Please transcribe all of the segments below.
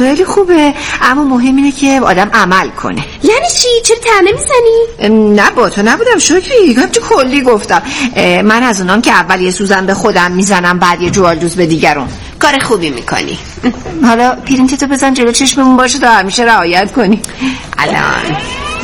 خیلی خوبه، اما مهم اینه که آدم عمل کنه. یعنی چی؟ چرا تنه میزنی؟ نه با تو نبودم شکری، هم تو کلی گفتم. من از اونام که اول یه سوزن به خودم میزنم بعد یه جوالدوز به دیگرون. کار خوبی میکنی. حالا پرینتتو بزن جلو چشممون باشه تا همیشه رعایت کنی. الان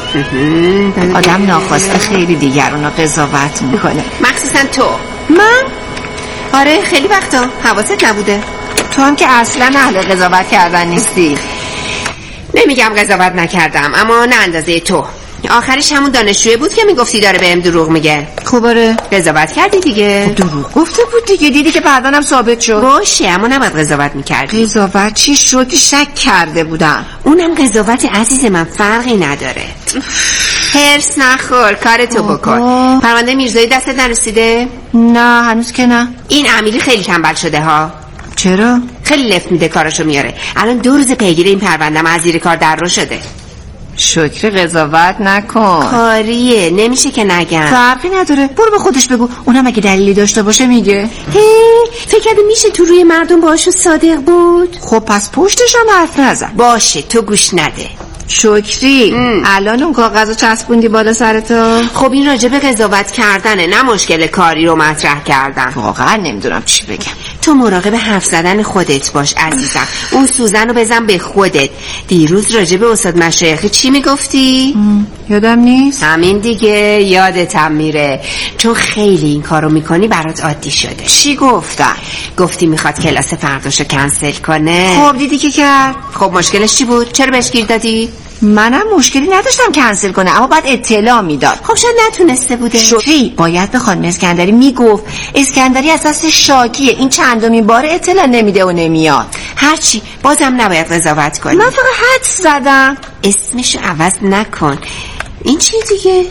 آدم ناخواسته خیلی دیگرون رو قضاوت میکنه، مخصوصا تو. من؟ آره خیلی وقتا حواست نبوده. تو هم که اصلا اهل قضاوت کردن نیستی. نمیگم قضاوت نکردم، اما نه اندازه تو. آخرش همون دانشجویی بود که میگفتی داره بهم دروغ میگه. خبره؟ قضاوت کردی دیگه. دروغ گفته بود دیگه، دیدی که بعدنم ثابت شد. باشه اما نباید قضاوت میکردی. قضاوت چی شد که شک کرده بودم. اونم قضاوت عزیز من فرقی نداره. هرس نخور، کارتو بکن. پرونده میرزایی دستت نرسیده؟ نه هنوز که نه. این امیری خیلی تنبل شده ها. چرا؟ خیلی لفت میده کاراشو میاره. الان 2 روز پیگیر این پرونده‌ام از زیر کار در رو شده. شکر قضاوت نکن. کاریه نمیشه که نگم. فرقی نداره، برو به خودش بگو، اونم اگه دلیلی داشته باشه میگه. فکر کردی میشه تو روی مردم باشو صادق بود؟ خب پس پشتش هم حرف نزن. باشه تو گوش نده. شکری الان اون کاغذو چسبوندی بالا سرتو. خب این راجع به قضاوت کردنه، نه مشکل کاری رو مطرح کردن. واقعا نمیدونم چی بگم. تو مراقب حرف زدن خودت باش عزیزم. اون سوزن رو بزن به خودت. دیروز راجع به استاد مشایخی چی میگفتی؟ یادم نیست. همین دیگه، یادتم میره، چون خیلی این کارو میکنی برات عادی شده. چی گفتن؟ گفتی میخواد کلاس فرداشو کنسل کنه. خب دیدی که کرد. خب مشکلش چی بود؟ چرا بهش گیر دادی؟ منم مشکلی نداشتم کنسل کنه، اما بعد اطلاع میداد. خب شاید نتونسته بوده. شوخی باید به خانم اسکندری میگفت. اسکندری اساس شاکیه، این چندمین بار اطلاع نمیده و نمیاد. هرچی بازم نباید قضاوت کنی. من فقط حدس زدم. اسمشو عوض نکن. این چی دیگه؟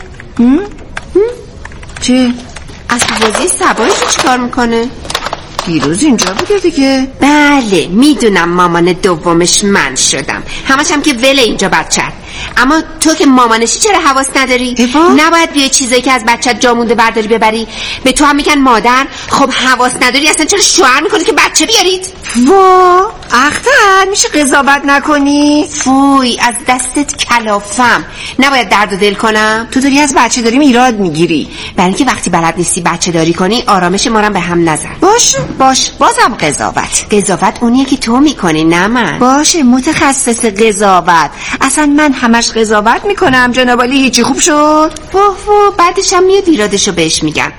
چی؟ اصل بازی سبایی رو چیکار میکنه؟ دیروز اینجا بوده دیگه. بله میدونم مامان دومش من شدم، همش هم که وله اینجا بچت. اما تو که مامانشی چرا حواس نداری؟ نباید بیای چیزایی که از بچت جا مونده برداری ببری. به تو هم میگن مادر. خب حواس نداری اصلا چرا شوهر میکنی که بچه بیارید؟ وا اختر میشه قضاوت نکنی؟ فوی از دستت کلافم. نباید درد و دل کنم. تو داری از بچه داریم ایراد میگیری. برای اینکه وقتی بلد نیستی بچه داری کنی آرامش ما رو به هم نزن. باش بازم قضاوت اونیه که تو میکنی نه من. باشه متخصص قضاوت. اصلا من همش قضاوت میکنم جناب عالی. هیچی خوب شد؟ واه بعدش هم میاد ایرادشو بهش میگن.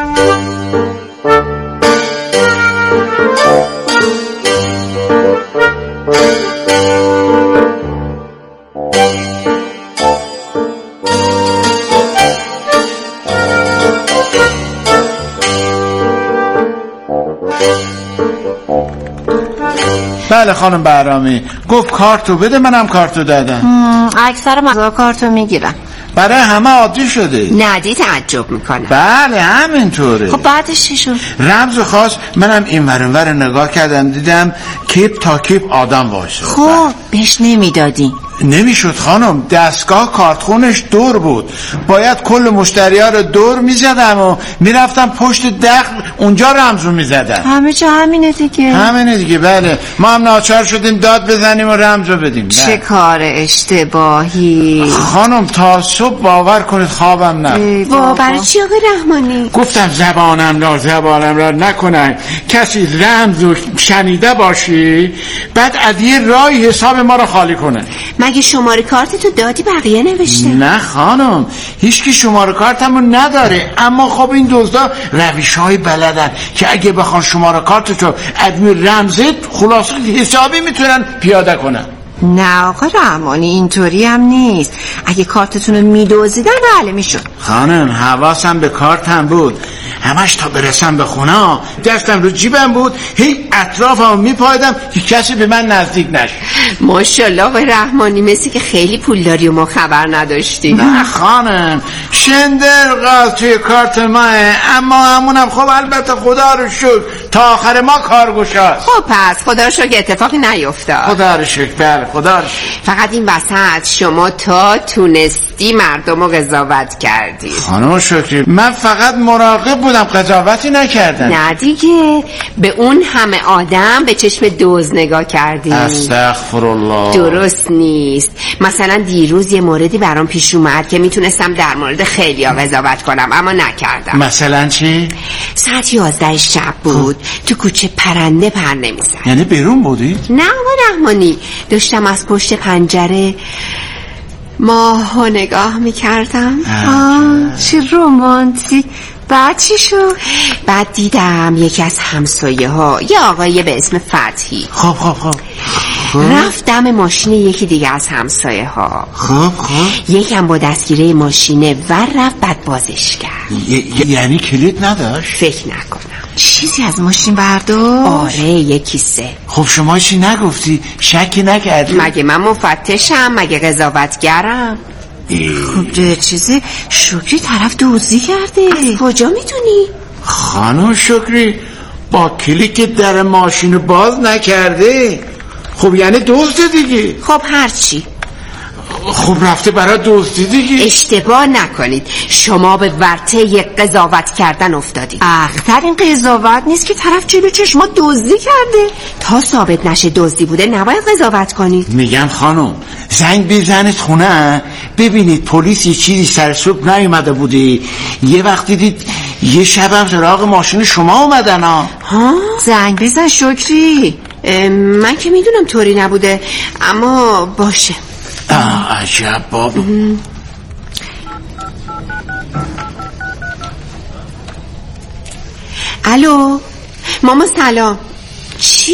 بله خانم بهرامی، گفت کارتو بده، منم کارتو دادم. اکثر مزار کارتو میگیرم. برای همه عادی شده. ندی تعجب میکنم. بله همینطوره. خب بعدش چی شد؟ رمز خاص منم این ور نگاه کردم دیدم کیپ تا کیپ آدم باشه. خب بهش نمیدادی؟ نمیشد خانم، دستگاه کارتخونش دور بود، باید کل مشتری‌ها رو دور میزدم و میرفتم پشت دخل اونجا رمزو میزدم. همه جا همینه دیگه. بله ما هم ناچار شدیم داد بزنیم و رمزو بدیم. چه کار اشتباهی خانم، تا صبح باور کنید خوابم نه. برای چی آقای رحمانی؟ گفتم زبانم را نکنن، کسی رمزو شنیده باشی بعد از یه راهی حساب ما رو خالی کنه. مگه شماره کارتتو دادی بقیه نوشته؟ نه خانم، هیچکی شماره کارتمو نداره، اما خب این دزدا روش‌های بلدن که اگه بخوان شماره کارتتو ادمی رمزت خلاصه حسابی میتونن پیاده کنن. نه آقا رحمانی اینطوری هم نیست. اگه کارتتونو میدوزیدن بله میشد. خانم حواسم به کارتم بود، همش تا برسم به خونه دستم رو جیبم بود، هی اطرافم میپایدم که کسی به من نزدیک نشه. ماشاءالله آقای رحمانی، مثل که خیلی پول داری و ما خبر نداشتی. نه خانم، شندرغاز توی کارت ماه، اما همونم خب البته خدا رو شکر تا آخر ما کار گشاد. خب پس خدا رو شکر اتفاقی نیفتاد. خدا رو شکر. بله خدا. فقط این وسط شما تا تونستی مردم رو قضاوت کردی. خانم شکری من فقط مراقب بودم، قضاوتی نکردم. نه دیگه، به اون همه آدم به چشم دزد نگاه کردی. استغفرالله. درست نیست. مثلا دیروز یه موردی برام پیش اومد که میتونستم در مورد خیلیا قضاوت کنم اما نکردم. مثلا چی؟ ساعت 11 شب بود. تو کوچه پرنده پر نمیزد. یعنی بیرون بودی؟ نه آقا رحمانی، داشتم از پشت پنجره ماهو نگاه میکردم. چه رومانتیک. بعد چی شد؟ بعد دیدم یکی از همسایه ها، یه آقایی به اسم فتحی، خب رفت دم ماشین یکی دیگه از همسایه ها. خب یکم با دستگیره ماشینه ور رفت، بعد بازش کرد. یعنی کلید نداشت؟ فکر نکنم. چیزی از ماشین برداشت؟ آره، یه کیسه. خب شما چی نگفتی؟ شکی نکردی؟ مگه من مفتشم؟ مگه قضاوتگرم؟ خب چیزی شکری طرف دزدی کرده. از کجا میدونی؟ خانم شکری با کلیک در ماشین باز نکرده. خب یعنی دزد دیگه. خب هرچی. خب رفته برای دزدی دیگه. اشتباه نکنید، شما به ورطه قضاوت کردن افتادید. اختر این قضاوت نیست که طرف جلو چشما دزدی کرده. تا ثابت نشه دزدی بوده نباید قضاوت کنید. میگم خانم زنگ بزنید خونه، ببینید پلیس یه چیزی سر صبح نیومده بودی، یه وقتی دید یه شبم سراغ ماشین شما اومدن. ها؟ زنگ بزن شکری. من که میدونم طوری نبوده، اما باشه. عجب بابا. الو ماما سلام. چی؟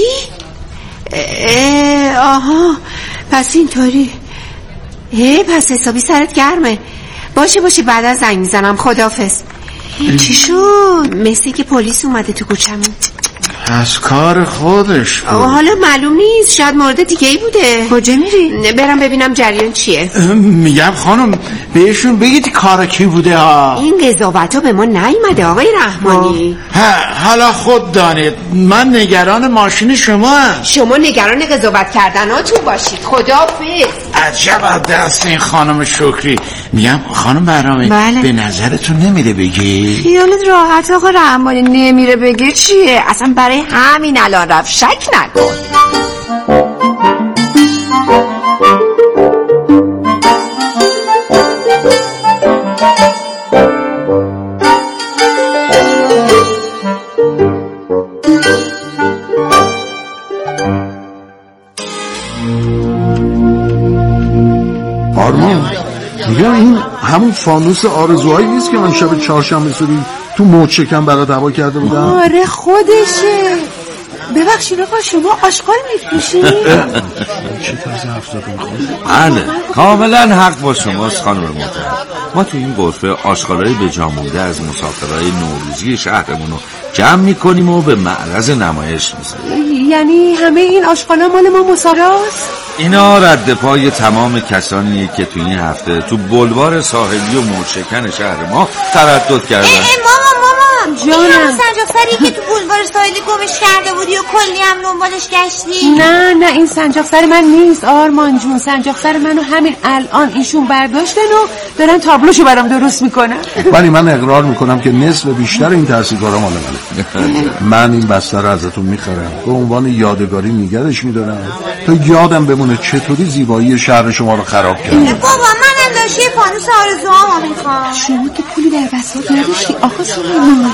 آها پس اینطوری. پس حسابی سرت گرمه. باشه بعد از زنگ میزنم. خداحافظ. چی شد؟ مثل که پلیس اومده تو کوچمون. از کار خودش بود. حالا معلوم نیست، شاید مورد دیگه ای بوده. کجا میری؟ برم ببینم جریان چیه. میگم خانم بهشون بگید کار کی بوده ها. این قضاوت ها به ما نیومده آقای رحمانی. حالا خود دانید من نگران ماشین شما هم. شما نگران قضاوت کردن ها تو باشید. خداحافظ. عجب از دست این خانم شکری. میگم خانم برنامه بله. به نظرتون نمیره بگی؟ خیالت راحت آقا رحمانی، نمیره بگه چیه؟ اصلا برای همین الان رفت، شک نکن. آرمان میگم این همون فانوس آرزوهایی نیست که من شب چهارشنبه صبحی تو موج شکم برات هوا کرده بودم؟ آره خودشه. ببخشید آقا شما آشغال میفروشید؟ چه طرز افتاده بله کاملا حق با شماست خانم محترم. ما تو این غرفه آشغالای به جا مونده از مسافرهای نوروزی شهرمون رو جمع میکنیم و به معرض نمایش میذاریم. یعنی همه این آشغالا مال ما مسافراست؟ اینا رد پای تمام کسانیه که تو این هفته تو بلوار ساحلی و موجشکن شهر ما تردد کردن. مامان جانم. این همون سنجاقسری که تو بلوار ساحلی گمش کرده بودی و کلی هم دنبالش گشتی؟ نه این سنجاقسر من نیست آرمان جون. سنجاقسر منو همین الان ایشون برداشتن و دارن تابلوشو برام درست میکنن. ولی من اقرار میکنم که نصف بیشتر این تحصیلکارا مال منه. من این بسته رو ازتون میخرم، به عنوان یادگاری نگهش میدارم تا یادم بمونه چطوری زیبایی شهر شما رو خراب کردم. بابا منم داشت یه فانوس آرزوهامو میخوام. شما که پولی در بساط نداشتی آقا سلیمان.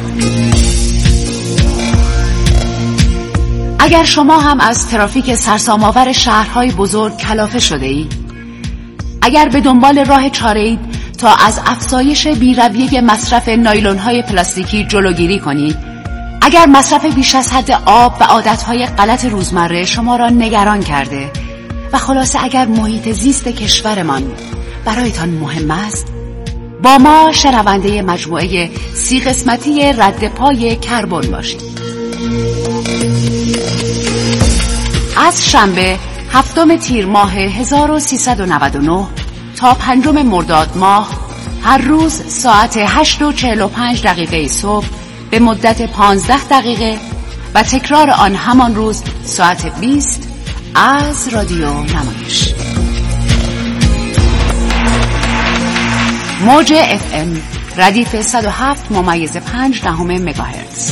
اگر شما هم از ترافیک سرسام‌آور شهرهای بزرگ کلافه شده اید، اگر به دنبال راه چاره‌اید تا از افزایش بی‌رویه مصرف نایلون‌های پلاستیکی جلوگیری کنید، اگر مصرف بیش از حد آب و عادتهای غلط روزمره شما را نگران کرده و خلاصه اگر محیط زیست کشورمان برایتان مهم است، با ما شنونده مجموعه 30 قسمتی رد پای کربن باشید. از شنبه 7 تیر ماه 1399 تا 5 مرداد ماه هر روز ساعت 8:45 صبح به مدت 15 دقیقه و تکرار آن همان روز ساعت 20 از رادیو نمایش. موج FM ردیف 107.5 مگاهرتز.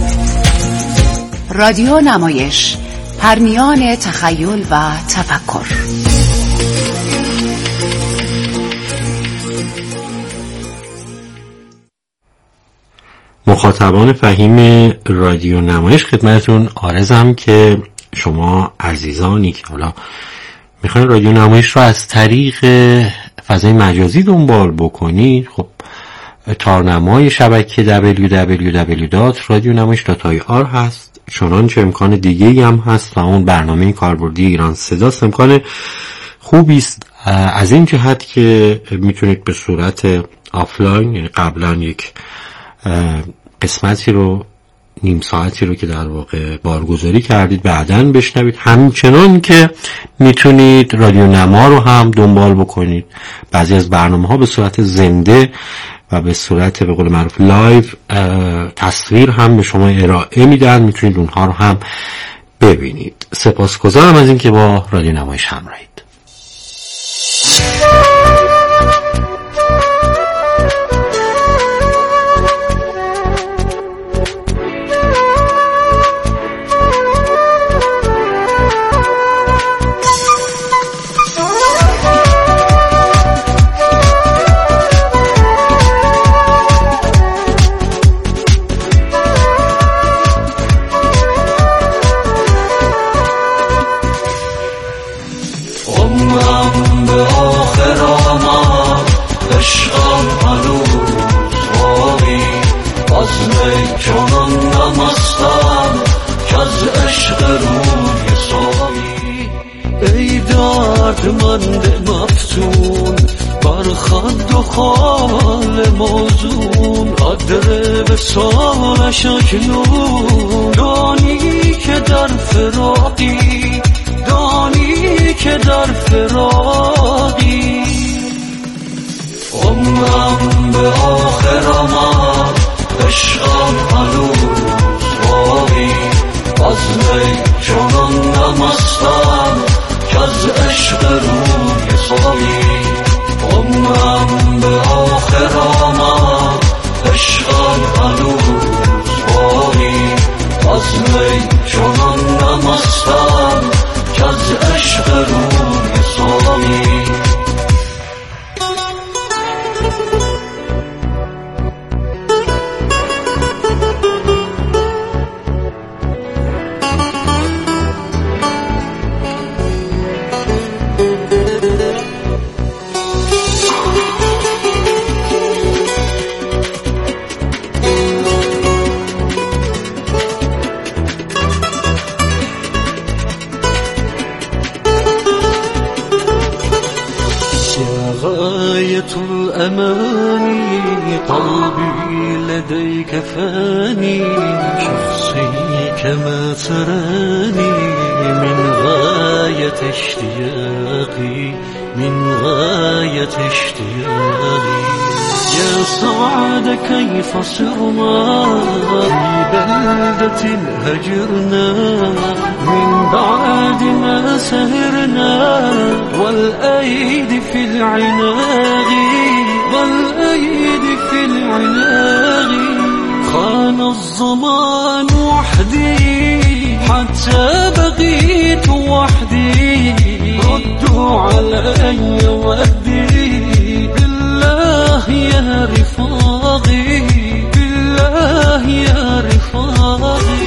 رادیو نمایش، پرمیان تخیل و تفکر. مخاطبان فهیم رادیو نمایش، خدمتتون عرضم که شما عزیزانی که حالا میخواین رادیو نمایش رو از طریق فضای مجازی دنبال بکنید، خب تارنمای شبکه www.radionamayish.ir هست، چنانچه امکان دیگه‌ای هم هست و اون برنامه کاربردی ایران صداست. امکان خوبی است از این جهت که میتونید به صورت آفلاین، یعنی قبلا یک قسمتی رو، نیم ساعتی رو که در واقع بارگذاری کردید بعداً بشنوید، همچنان که میتونید رادیو نما رو هم دنبال بکنید. بعضی از برنامه ها به صورت زنده و به صورت به قول معروف لایو تصویر هم به شما ارائه میدن، میتونید اونها رو هم ببینید. سپاسگزارم از اینکه با رادیو نمایش همراهید. دردمند مفتون بر خد و خال موزون، قدر به سال شکلون، دانی که در فراقی، دانی که در فراقی، عمرم به آخر آمد، عشقم هنوز باقی، از می چنان نمستم که از عشق روی ساقی، عمرم به آخر آمد، عشقم هنوز باقی، از می چنان نمستم که از عشق روی ساقی. الأماني قلبي لديك فاني، شخصي كما تراني، من غاية اشتياقي، من غاية اشتياقي، يا سعد كيف صرنا في بلدة هجرنا، من بعد ما سهرنا والأيدي في العناق، والأيدي في العناق، خان الزمان وحدي حتى بقيت وحدي، ردوا علي ودي بالله يا رفاقي، بالله يا رفاقي.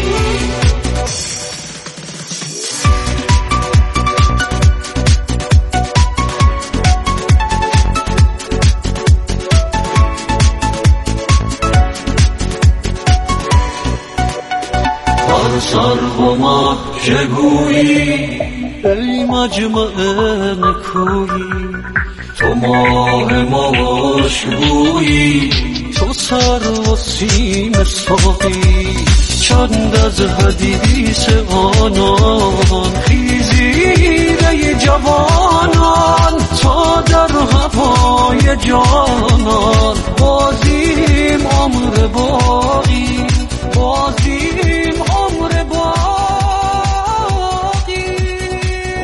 سرو ما چگویی ای مجمع نکویی، تو ماه مشکویی، تو سر و سیم ساقی، چند از حدیث آنان خیزیده جوانان، تا در هوای جانان بازیم عمر باقی، بازیم عمر باقی.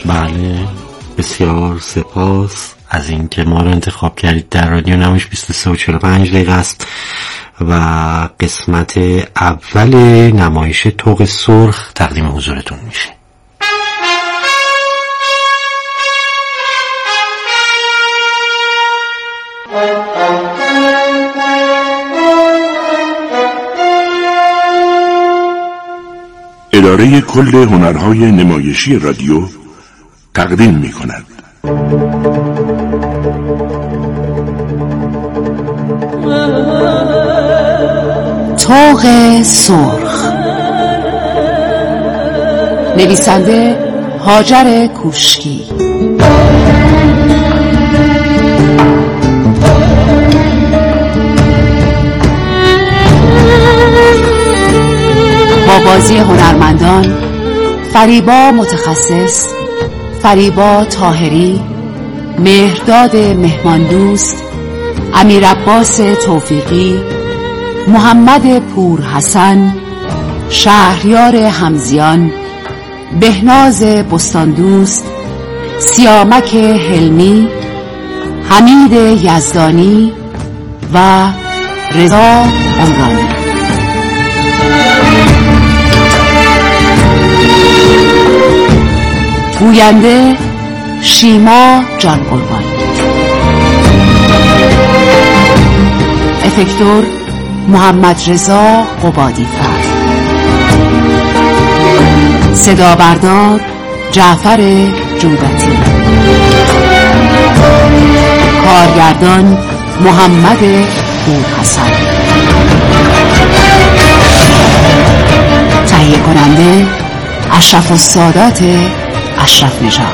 بله، بسیار سپاس از اینکه ما رو انتخاب کردید. در رادیو نمایش 23:45 است و قسمت اول نمایش طوق سرخ تقدیم حضورتون میشه. اداره کل هنرهای نمایشی رادیو تقدیم می کند. طوق سرخ، نویسنده هاجر کوشکی، با بازی هنرمندان فریبا متخصص، فریبا طاهری، مهرداد مهماندوست، امیر عباس توفیقی، محمد پور حسن، شهریار همزیان، بهناز بستاندوست، سیامک حلمی، حمید یزدانی و رضا عمرانی. گوینده شیما جان قربانی، افکتور محمد رضا قبادی فرد، صدا بردار جعفر جودتی، کارگردان محمد پور حسن، تهیه کننده اشرف السادات اشرف نژاد.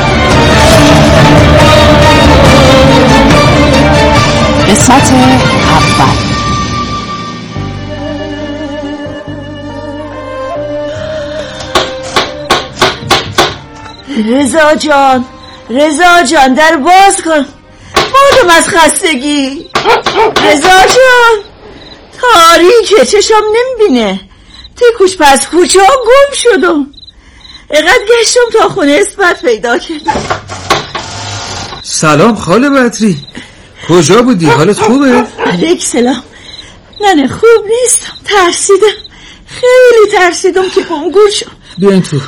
قسمت اول. رضا جان در باز کن، مردم از خستگی. رضا جان تاریکه، چشم نمیبینه. تکوش پس کوچه ها گم شدم. اقدر گشتم تا خونه اثبات پیدا کردم. سلام خاله بدری، کجا بودی؟ حالت خوبه؟ علیک سلام. نه خوب نیستم، ترسیدم، خیلی ترسیدم که گمگور شم. بیاین تو.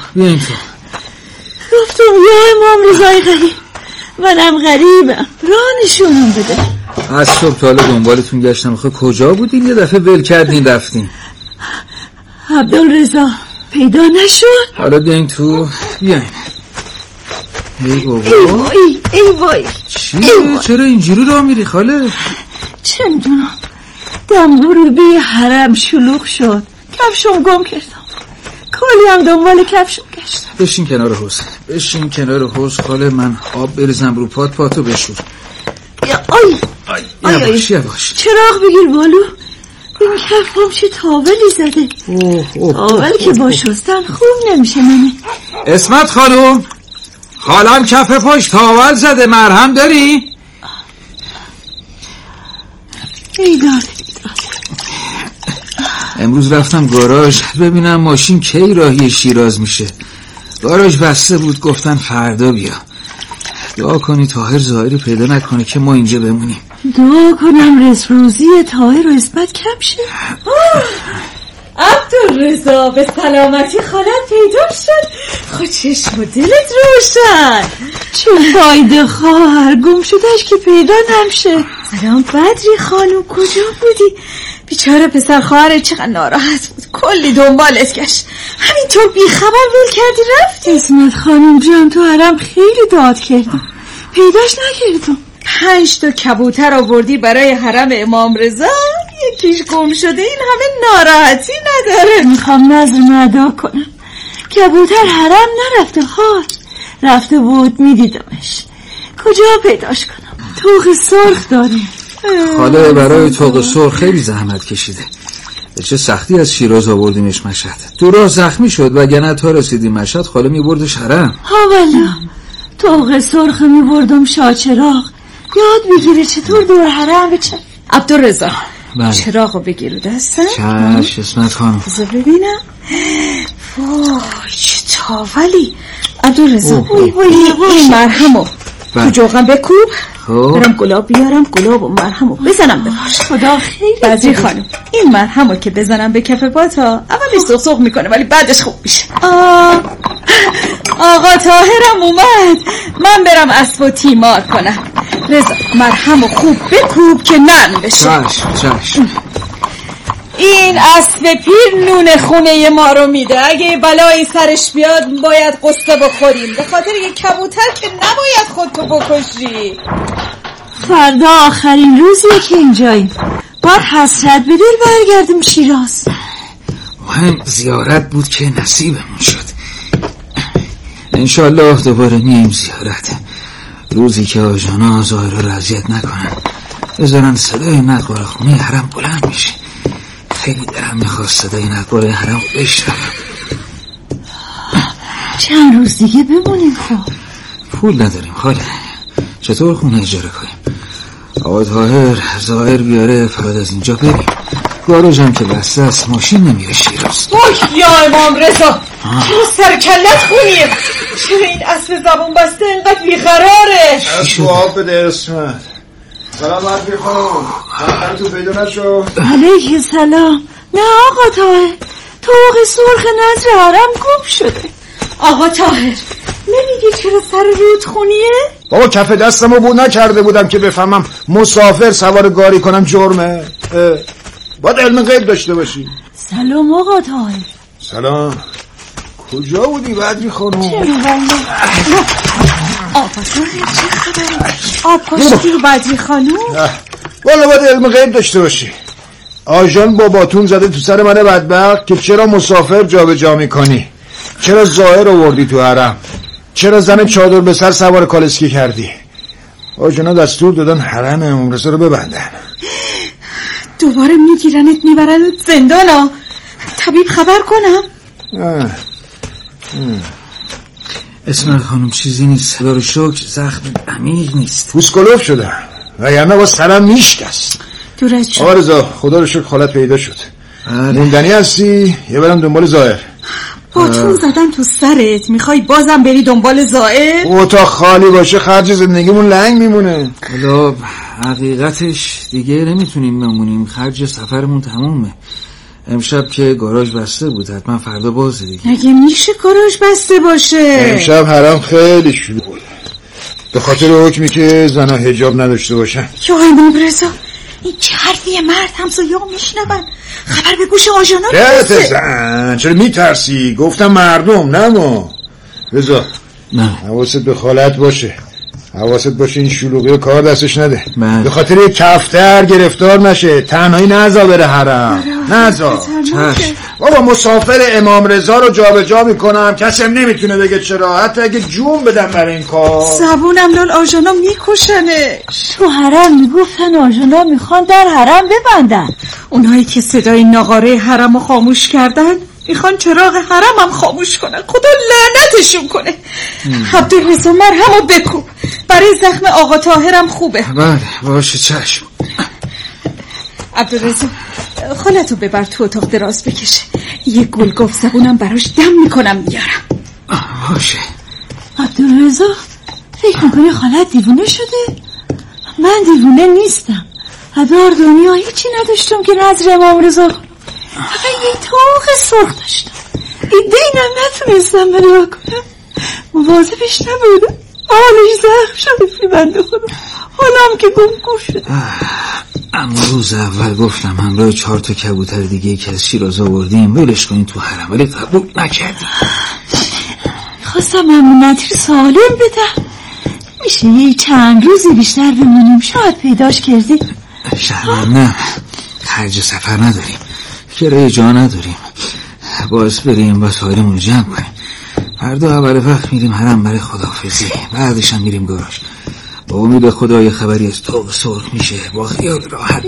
گفتم یا امام رضای غریب، منم غریبم، راه نشونم بده. از صبح تا حالا دنبالتون گشتم. کجا بودین؟ یه دفعه ول کردین رفتین. عبدالرضا پیدا نشد. حالا بیاین تو، بیاین. ای بابا، ای وای چیه؟ چرا اینجوری راه میری خاله؟ چه میدونم، دم ورودی حرم شلوغ شد، کفشم گم کردم، کلی هم دنبال کفشم گشتم. بشین کنار حوض خاله، من آب بریزم رو پاتو بشور. یواش. چراغ بگیر بالو، این کفم چه تاولی زده. تاول که با شستن خوب نمیشه منه. اسمت خانوم، خالم کف پاش تاول زده، مرهم داری؟ ایداد. امروز رفتم گاراژ ببینم ماشین کی راهی شیراز میشه. گاراژ بسته بود، گفتن فردا بیا. دعا کنی طاهر ظاهری پیدا نکنه که ما اینجا بمونیم. دعا کنم روزی طاهر رو اثبات کم شه. عبدالرضا به سلامتی خالت پیدا شد. خود چشم و دلت روشن. چه فایده خواهر، گم شدهش که پیدا نمیشه. سلام بدری خانم، کجا بودی؟ بیچاره پسر خواهر چقدر ناراحت بود، کلی دنبالت گشت، همینطور بیخبر ول کردی رفتی. اسمت خانم جان تو حرم خیلی داد کردم، پیداش نکردم. 5 تا کبوتر آوردی برای حرم امام رضا، یکیش گم شده، این همه ناراحتی نداره. میخوام نظر ادا کنم، کبوتر حرم نرفته خال، رفته بود میدیدمش. کجا پیداش کنم؟ طوق سرخ داریم. خاله برای طوق سرخ خیلی زحمت کشیده، به چه سختی از شیراز آوردیمش مشهد. تو راه زخمی شد وگرنه تا رسیدیم مشهد خاله میبردش حرم. ها والا طوق سرخ میبردم شاچراغ، یاد بگیره چطور دور حرم بچه. عبدالرضا چراغو بگیرو دستم. چشم اسمت خانم. بذار ببینم. وای چه تاولی، عبدالرضا این مرهمو تو جوغم بکوب، برم گلاب بیارم، گلاب و مرهمو بزنم به پاش. خدا خیلی بدری خانم، این مرهمو که بزنم به کف پاتا اولش سخسخ میکنه ولی بعدش خوب میشه. آقا طاهرم اومد، من برم اسب و تیمار کنم. رضا مرهمو خوب بکوب که نرم بشه. چشم. این اسب پیر نون خونه ما رو میده، اگه بلایی سرش بیاد باید قصه بخوریم، به خاطر یه کبوتر که نباید خودتو بکشی. فردا آخرین روزیه که اینجاییم، باید حسرت به دل برگردیم شیراز. مهم زیارت بود که نصیبمون شد. انشالله دوباره میایم زیارت، روزی که آجانا ظاهر رو اذیت نکنن، بذارن صدای نقار خونه حرم بلند میشه. خیلی دلم میخواست صدای نقار حرم بشنوم. چند روز دیگه بمونیم. خب پول نداریم خاله، چطور خونه اجاره کنیم؟ آقا طاهر ظاهر بیاره فراد از اینجا بریم. گاراژ هم که بسته است، ماشین نمیره شیراز. یا امام رضا چرا سر کلت خونیم؟ چرا این اسب زبون بسته اینقدر بیقراره؟ دعا بده اسمت. سلام علیکم خانم، تو پیدا نشو. علیکم سلام. نه آقا طاهر، طوق سرخ نظر حرم گم شده. آقا طاهر نمیگی چرا سر رود خونیه؟ بابا کف دستمو بود نکرده بودم که بفهمم مسافر سوار گاری کنم جرمه. باید علم غیب داشته باشی. سلام آقا طاهر. سلام. کجا بودی بدری خانم؟ چرا والله آقا طاهر چه خبره؟ آب کاشتی رو بدری خانم؟ والا باید علم غیب داشته باشی. آژان باباتون زده تو سر من بدبخت که چرا مسافر جابجا میکنی، چرا ظاهر آوردی تو حرم، چرا زن چادر به سر سوار کالسکی کردی. آژانا دستور دادن حرم امام رضا رو ببندن. دوباره میگیرنت میبرنت زندانا. طبیب خبر کنم؟ اسمت خانم چیزی نیست، خدا رو شکر زخم عمیق نیست. پوسکلوف شدم وگرنه با سرم میشکست. دورت شد. آقا رضا خدا رو شکر خالت پیدا شد. موندنی هستی یه برم دنبال ظاهر. باتون زدن تو سرت، میخوای بازم بری دنبال ظاهر؟ اتاق خالی باشه خرج زندگیمون لنگ میمونه. حالا حقیقتش دیگه نمیتونیم بمونیم، خرج سفرمون تمومه. امشب که گاراژ بسته بود، حتما فردا بازه دیگه. اگه میشه گاراژ بسته باشه؟ امشب حرم خیلی شلوغ بود به خاطر حکمی که زنها حجاب نداشته باشن. یا امام رضا این چه حرفیه؟ مرد همسایه‌ها میشنون، خبر به گوش آژانا برسه. زن چرا میترسی؟ گفتم مردم نه ما. رضا نه حواست به خالت باشه، حواست باشه این شلوغی کار دستش نده. به خاطر یک کفتر گرفتار نشه، تنهایی نزا بره حرم. نزا. چشم. بابا مسافر امام رضا رو جابجا میکنم، کسی هم نمیتونه بگه چرا، حتی اگه جون بدم برای این کار. زبونم لال آژانا میکشنه. تو حرم میگفتن آژانا میخوان در حرم ببندن. اونایی که صدای ناقاره حرم رو خاموش کردن میخوان چراغ حرم هم خاموش کنن. خدا لعنتشون کنه. عبدالرضا مرهمو بکوب، برای زخم آقا طاهرم خوبه. بله باشه چشم. عبدالرضا خالتو ببر تو اتاق دراز بکشه، یه گلگاف زبونم براش دم میکنم میارم. باشه. عبدالرضا فکر میکنی خالت دیوونه شده؟ من دیوونه نیستم، هدار دنیا هیچی نداشتم که نظر امام رضا، فقط یه طوق سرخ داشتم، ایده اینم نتونستم بلوا کنم، مواظبش نبودم، حالش زخم شده بنده خدا، حالم که گم شده. اما روز اول گفتم همراه 4 تا کبوتر دیگه که از شیراز آوردیم ولش کنیم تو حرم، ولی قبول نکردیم. خواستم امونتی رو سالم بدم، میشه یه چند روزی بیشتر بمونیم، شاید پیداش کردی. شرمن نه، خرج سفر نداریم، کرایه جا نداریم، باعث بریم وسایلمون رو جمع کنیم. فردا اول وقت میریم حرم برای خداحافظی، بعدش هم میریم گاراژ. با امید خدا یه خبری از طوق سرخ میشه، با خیال راحت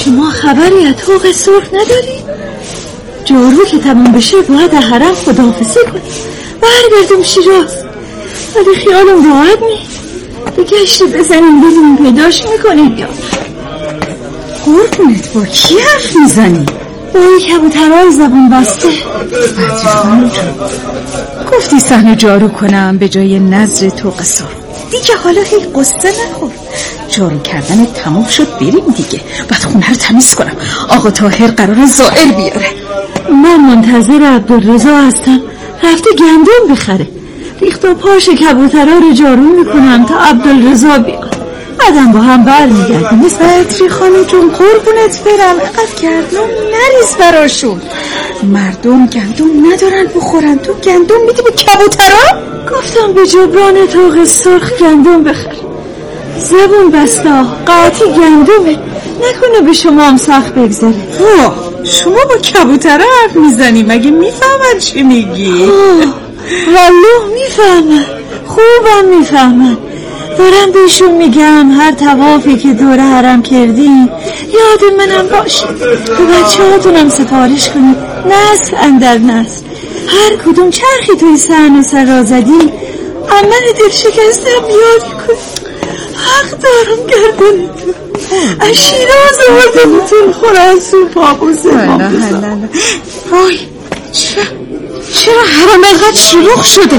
شما خبری از طوق سرخ نداری؟ جارو که تمام بشه باید از حرم خداحافظی کنیم برگردیم شیراز، ولی خیالم راحت نیست. بگشتی بزنیم ببینیم پیداش میکنیم یا قربونت با کی حرف میزنی؟ با یک کبوترهای زبون بسته. بدری خانم جون گفتی صحنه جارو کنم به جای نظر طوق سرخ. دیگه حالا خیلی قصه نخور، جارو کردن تموم شد بریم دیگه. بعد خونه رو تمیز کنم، آقا طاهر قرار زائر بیاره. من منتظر عبدالرضا هستم، رفته گندم بخره. ریخت و پاش کبوترها رو جارو میکنم تا عبدالرضا بیاد، بعدم با هم برمیگردیم. بدری خانم جون قربونت برم، اینقدر گندم نریز براشون. مردم گندم ندارن بخورن، تو گندم میدی به کبوترها؟ گفتم به جبران طوق سرخ گندم بخر. زبون بسته قاطی گندمه، نکنه به شما هم سخت بگذاره. شما با کبوترها حرف میزنی، مگه میفهمن چی میگی؟ والله میفهمن، خوبم میفهمن. دارم بهشون میگم هر طوافی که دور حرم کردین یاد منم باشید، به بچه هاتونم سفارش کنید نسل اندر نسل. هر کدوم چرخی توی صحنه سر را زدین عمل دل شکستم یاد کنید. حق دارم گردنتون از شیراز آورده بودتون خوراسو پابوزه وای چرا حرم اینقدر شلوغ شده؟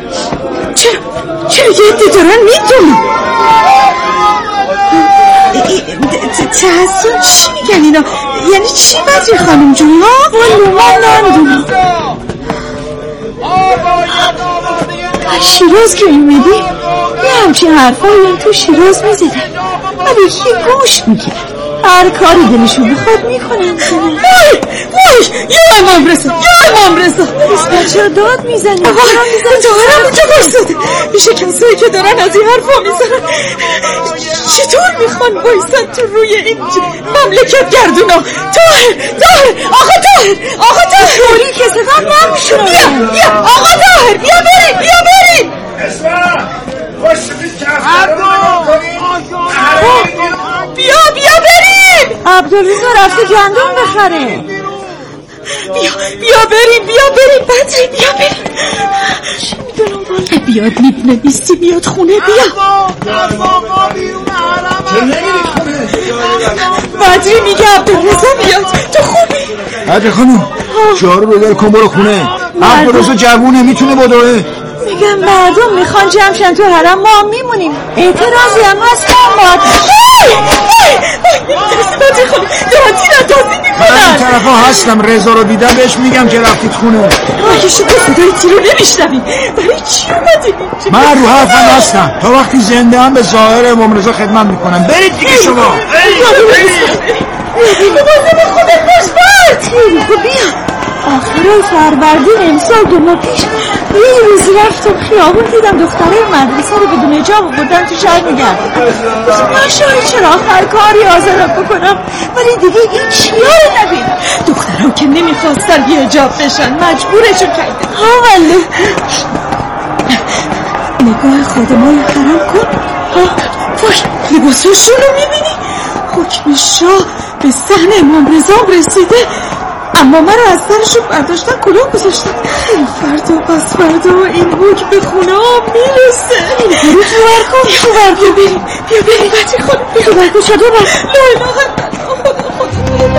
چرا یه عده دارن میدونن؟ تحصیل چی میگن اینا؟ یعنی چی بدری خانم جون ها؟ والله من نمیدونم. از شیراز که میمیدی یه همچین حرفایی هم تو شیراز میزدن، ولی یه گوش میگیرن، هر کاری دلشون بخواد میکنن. وای یا امام رسا، یا امام رسا. بس چرا داد میزنی؟ دارم اونجا بایستاده، میشه کسایی که دارن از این حرفا میزنن چطور میخوان بایستن تو روی این مملکت گردونا؟ آقا طاهر موری که صدا نمیشون. بیا آقا طاهر بیا بریم بیا بریم. عبدالرضا رفته گندم بخره. بیا بریم بدری بیا بریم. چی میدونم والا بیاد میدونه نیستی بیاد خونه. بیا بدری میگه عبدالرضا بیاد تو خونه. بدری خانم جارو رو در کن برو خونه. عبدالرضا جوونه میتونه بدوه. میگم مردم میخوان جمعشن تو حرم، ما هم میمونیم. اعتراضی هم هست ما بدری خانم دراتی ندازی میکنن. من این طرف ها هستم، رضا رو دیدم بهش میگم که رفتید خونه. آگه شکل صدای تیرو نمیشنویم، برای چی اومدیم اینجا؟ من رو حرفم هستم، تا وقتی زنده هم به ظاهر امام رضا خدمت میکنم. برید دیگه شما. مواظب خودت باش برد. بیا آخرای فروردین امسال 2 ماه پیش یه روزی رفتم خیابون دیدم دختره مدرسه رو بدون حجاب آوردن تو شهر میگردن. من شاید چرا آخر کاری آزارم بکنم، ولی دیگه این چیا رو نبینم. دخترها که نمیخواستن بی حجاب بشن مجبورشون کردن. والله نگاه خادمای حرم کن. وای لباساشون رو میبینی؟ حکم شاه به صحن امام رضا رسیده، اما من رو از سرشون برداشتن کلاه گذاشتن. فردا پس فردا این حکم به خونه ها میرسه. برو تو برکن بیا بریم بدری خانم بیا برکن چادر بر لا اله الا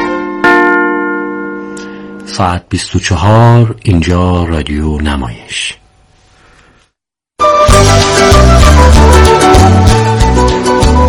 ساعت 24 اینجا رادیو نمایش.